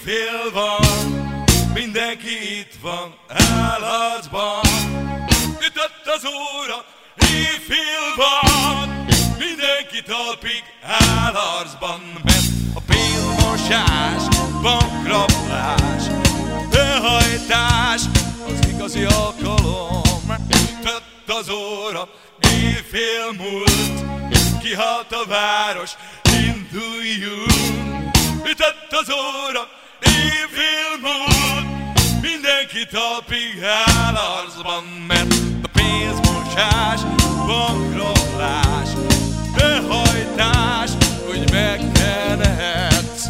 Éjfél van, mindenki itt van álharcban. Ütött az óra, éjfél van, mindenki talpig álharcban. Mert a pénzmosás, bankrablás, behajtás az igazi alkalom. Ütött az óra, éjfél múlt, kihalt a város, induljunk. Ütött az óra, éjfél múlt, mindenki talpig álharcban. Mert a pénzmosás, bankrablás, behajtás, hogy megtehetsz.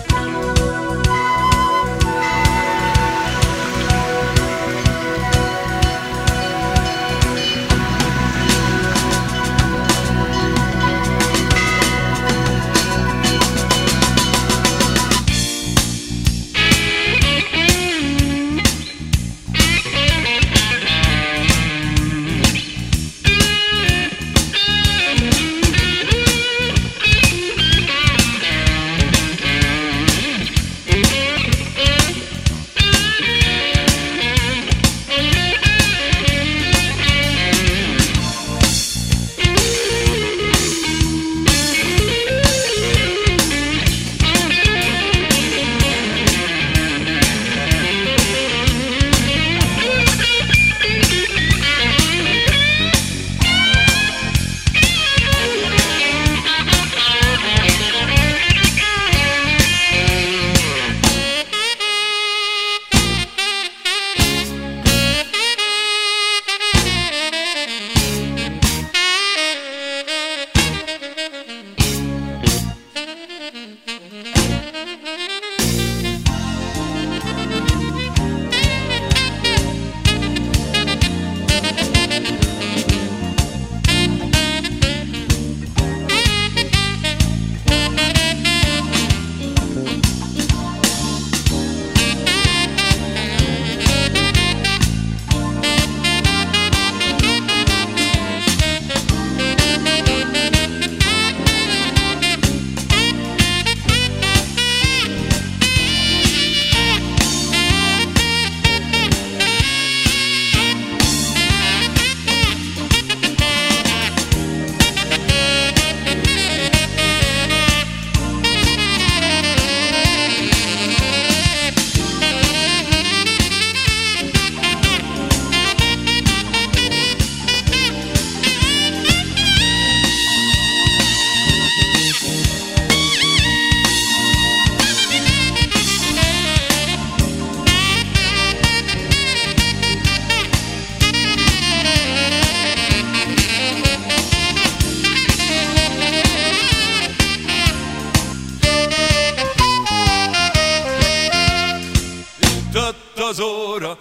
Az óra,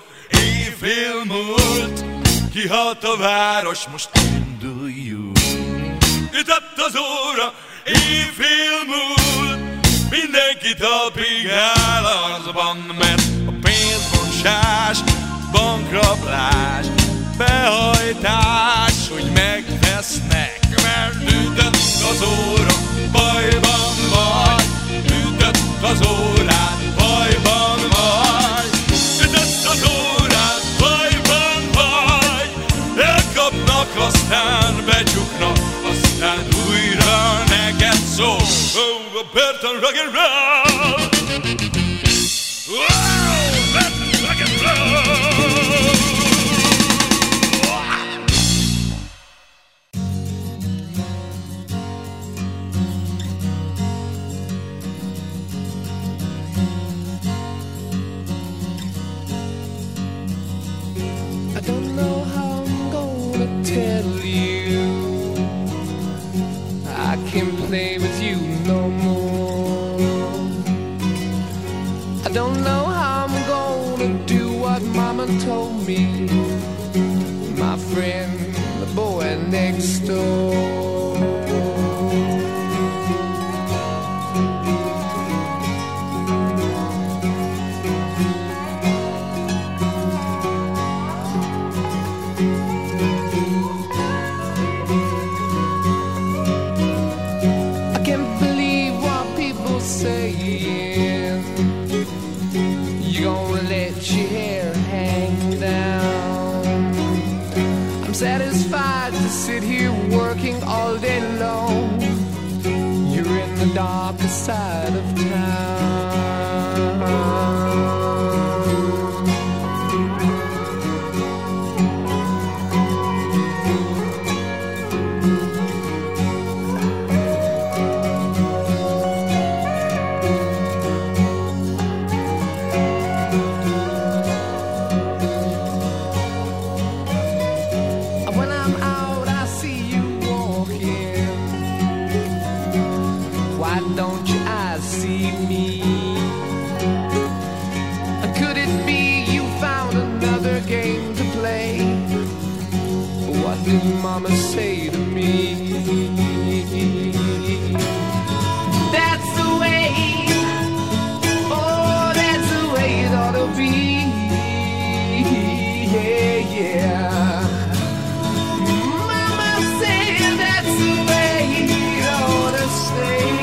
éjfél múlt, kihalt a város, most induljunk. Ütött az óra, éjfél múlt, mindenki talpig álharcban. Mert a pénzmosás, bankrablás, behajtás, hogy megvesznek. Mert ütött az óra, bajban vagy, ütött az órát, bajban vagy. Az órát, bajban vagy, elkapnak, aztán becsuknak, aztán újra neked szól. Oh, a Burton Rock'n'Roll! Wow, Burton Rock'n'Roll! I don't know how I'm gonna tell you I can't play with you no more. I don't know how I'm gonna do what Mama told me, my friend, the boy next door. darker side of town. Mama say to me, that's the way, oh, that's the way it ought to be, yeah, yeah. Mama said that's the way it ought to stay,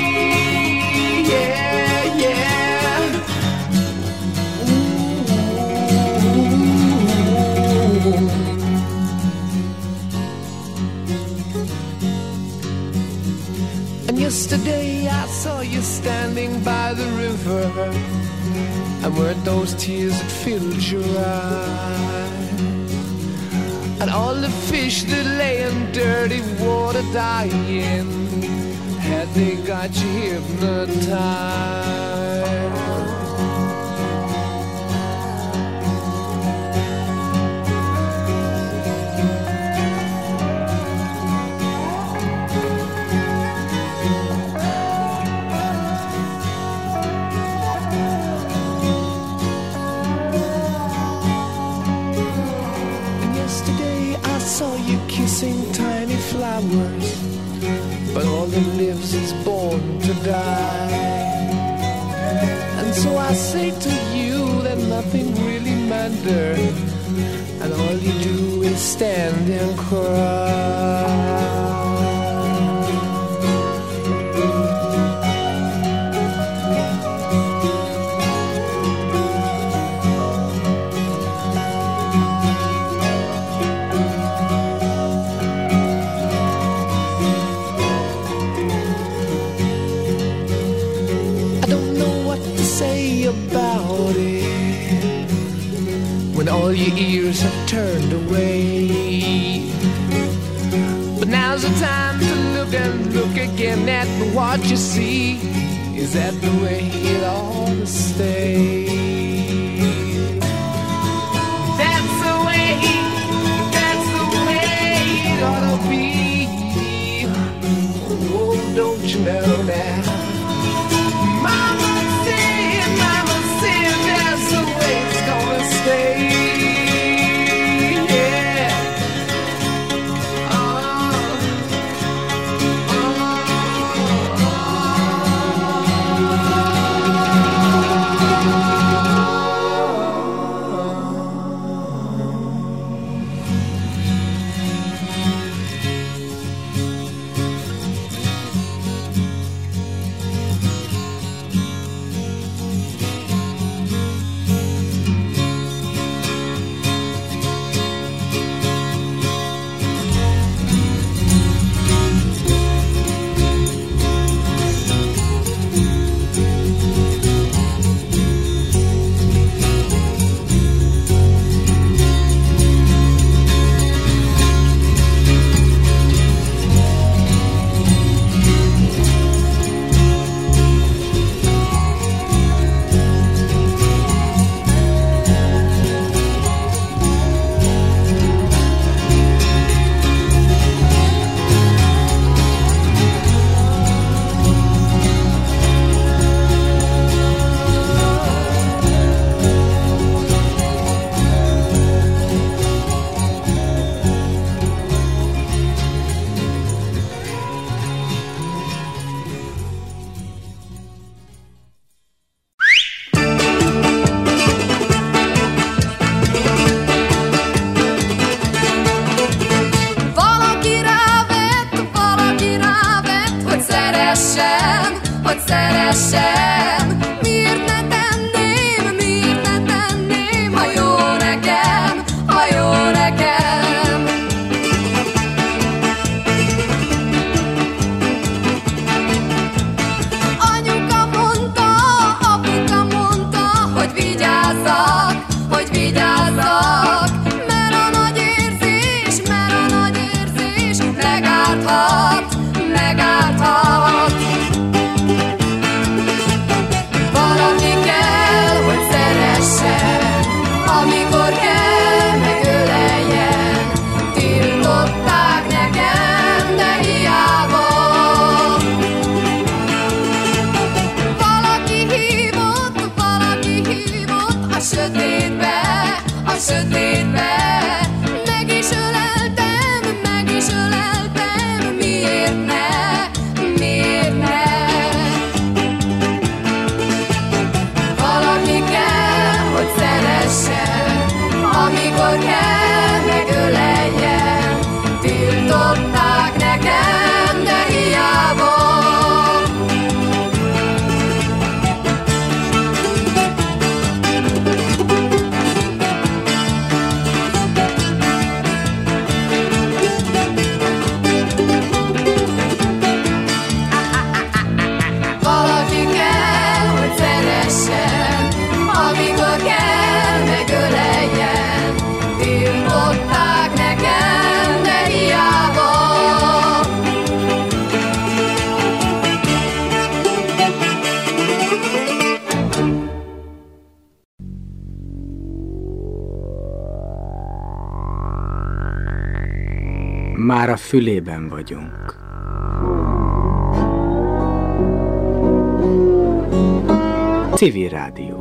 yeah, yeah. Ooh. Yesterday I saw you standing by the river, and weren't those tears that filled your eyes? And all the fish that lay in dirty water dying, had they got you hypnotized? Tiny flowers, but all that lives is born to die. And so I say to you that nothing really matters, and all you do is stand and cry. About it, when all your ears have turned away. But now's the time to look and look again at what you see. Is that the way it ought to stay? That's the way it ought to be. Oh, don't you know that? már a fülében vagyunk. Civil Rádió.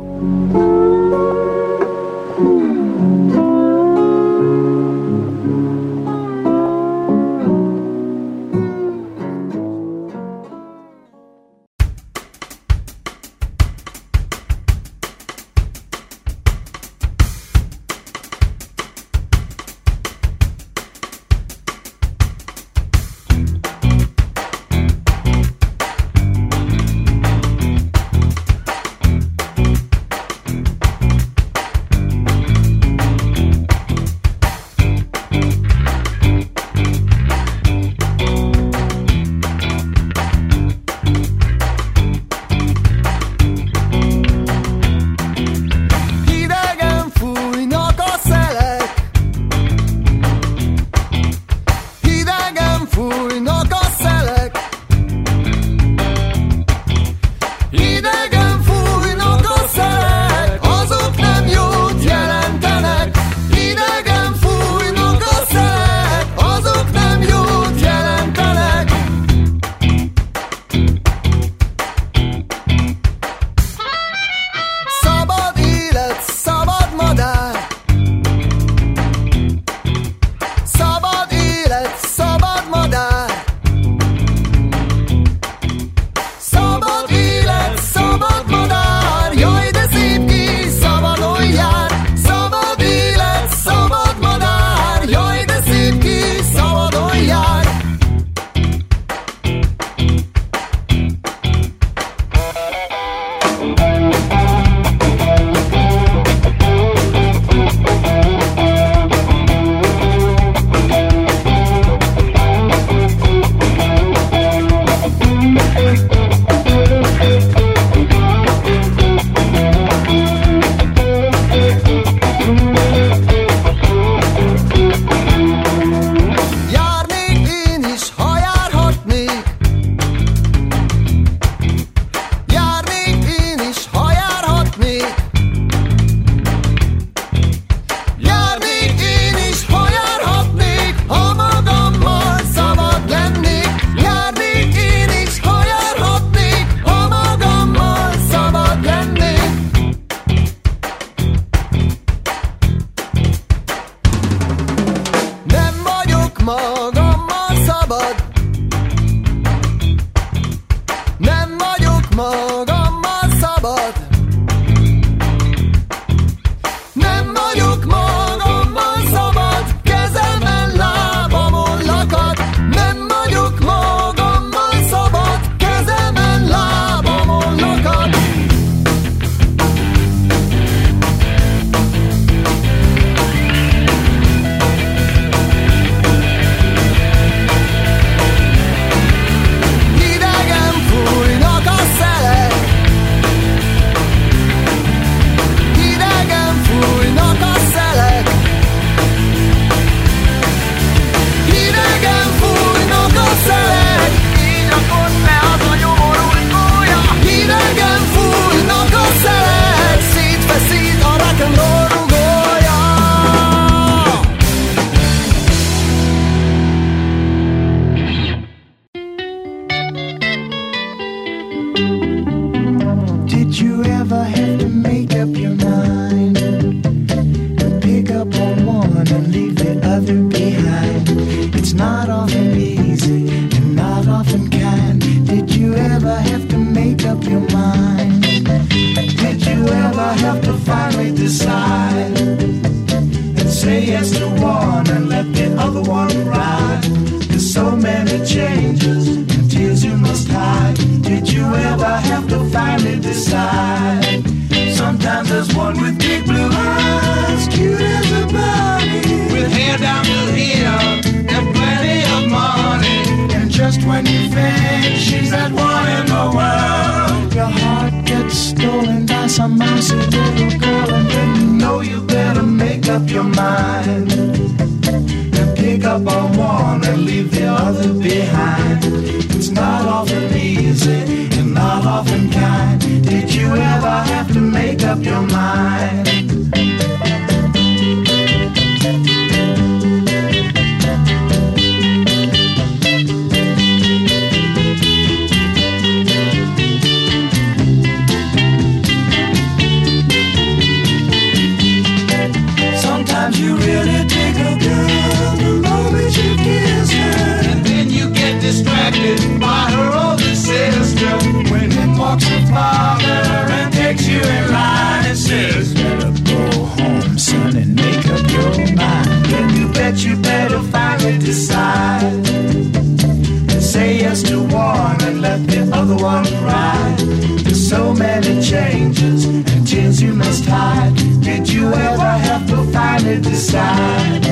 side.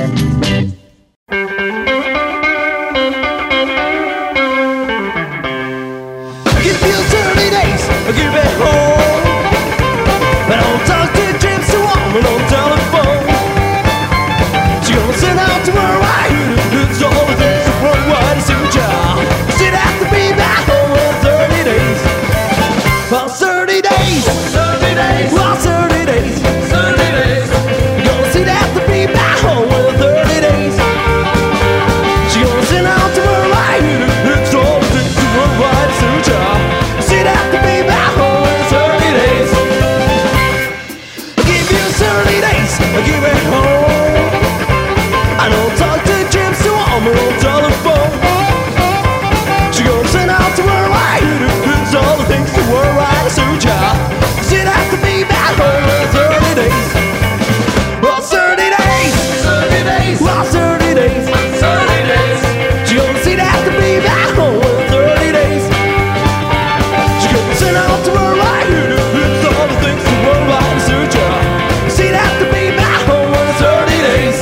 Give you 30 days, give it home. But I don't talk to James to woman on telephone. She gonna send out to her right. It's all the things that worldwide is your job. She'd have to be back home in 30 days. Well, 30 days, 30 days, well, 30 days, 30 days. You're gonna see that to be back home in 30 days. She gonna send out to her right. It's all the things that worldwide is your job. She'd have to be back home in 30 days. I'll give you 30 days, I'll give it home. I don't talk to Jim, so I'm on telephone. She gonna send out to her right. It's all the things that were right, it's her job. She'd have to be back home in 30 days. Well, 30 days, 30 days, well, 30 days, 30 days. She gonna see that to be back home in 30 days. She gonna send out to her right. It's all the things that were right, it's her job. She'd have to be back home in 30 days.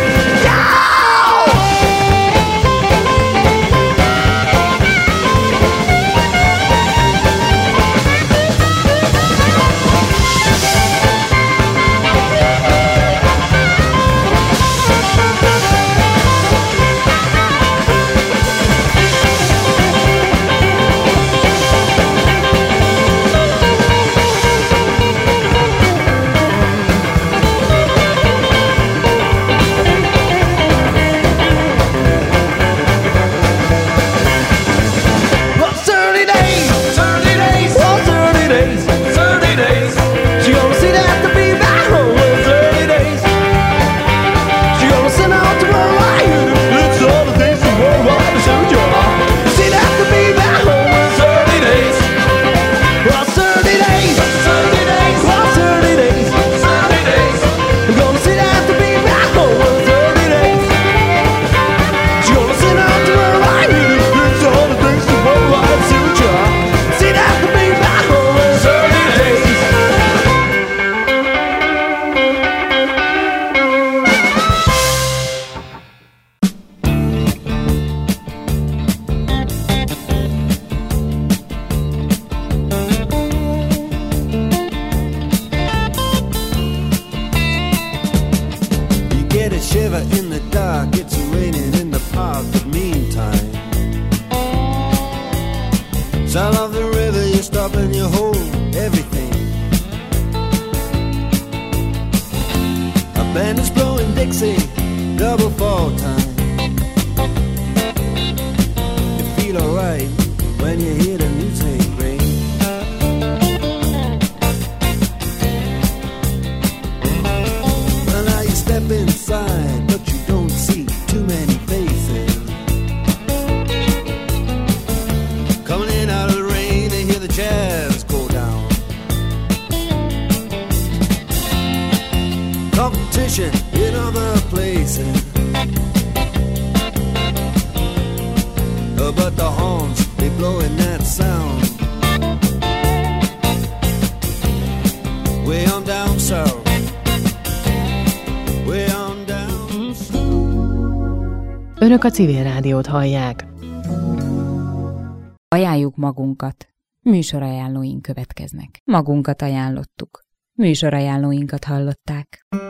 Önök a Civil Rádiót hallják. Ajánljuk magunkat. Műsorajánlóink következnek. Magunkat ajánlottuk. Műsorajánlóinkat hallották.